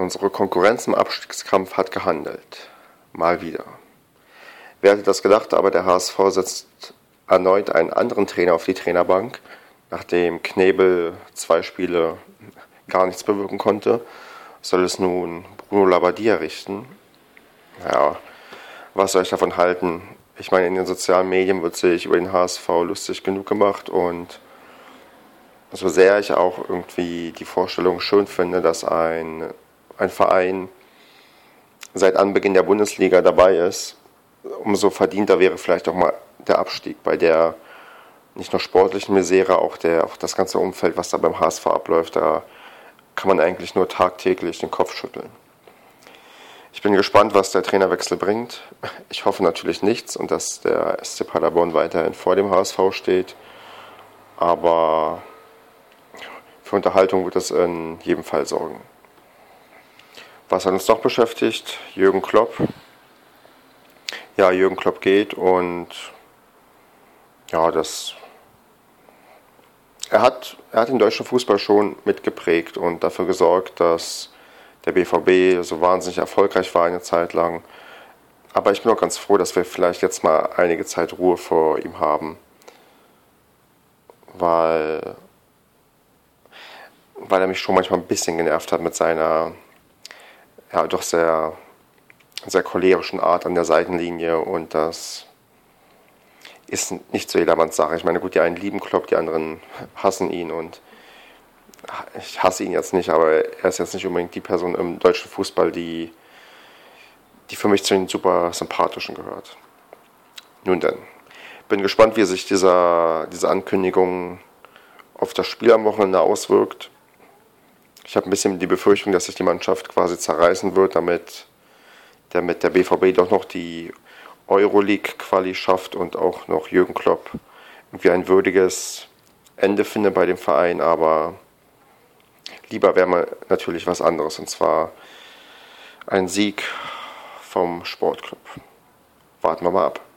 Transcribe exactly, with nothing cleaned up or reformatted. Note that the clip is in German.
Unsere Konkurrenz im Abstiegskampf hat gehandelt. Mal wieder. Wer hätte das gedacht, aber der H S V setzt erneut einen anderen Trainer auf die Trainerbank, nachdem Knebel zwei Spiele gar nichts bewirken konnte, soll es nun Bruno Labbadia richten. Ja, was soll ich davon halten? Ich meine, in den sozialen Medien wird sich über den H S V lustig genug gemacht und so sehr ich auch irgendwie die Vorstellung schön finde, dass ein, ein Verein seit Anbeginn der Bundesliga dabei ist, umso verdienter wäre vielleicht auch mal der Abstieg bei der nicht nur sportlichen Misere, auch, der, auch das ganze Umfeld, was da beim H S V abläuft, da kann man eigentlich nur tagtäglich den Kopf schütteln. Ich bin gespannt, was der Trainerwechsel bringt. Ich hoffe natürlich nichts und dass der S C Paderborn weiterhin vor dem H S V steht, aber für Unterhaltung wird es in jedem Fall sorgen. Was hat uns noch beschäftigt? Jürgen Klopp. Ja, Jürgen Klopp geht und ja, das er hat, er hat den deutschen Fußball schon mitgeprägt und dafür gesorgt, dass der B V B so wahnsinnig erfolgreich war eine Zeit lang. Aber ich bin auch ganz froh, dass wir vielleicht jetzt mal einige Zeit Ruhe vor ihm haben, weil, weil er mich schon manchmal ein bisschen genervt hat mit seiner ja doch sehr, sehr cholerischen Art an der Seitenlinie und das ist nicht so jedermanns Sache. Ich meine, gut, die einen lieben Klopp, die anderen hassen ihn und ich hasse ihn jetzt nicht, aber er ist jetzt nicht unbedingt die Person im deutschen Fußball, die, die für mich zu den super sympathischen gehört. Nun denn, bin gespannt, wie sich dieser, diese Ankündigung auf das Spiel am Wochenende auswirkt. Ich habe ein bisschen die Befürchtung, dass sich die Mannschaft quasi zerreißen wird, damit, damit der B V B doch noch die Euroleague-Quali schafft und auch noch Jürgen Klopp irgendwie ein würdiges Ende findet bei dem Verein, aber lieber wäre mal natürlich was anderes, und zwar ein Sieg vom Sportclub. Warten wir mal ab.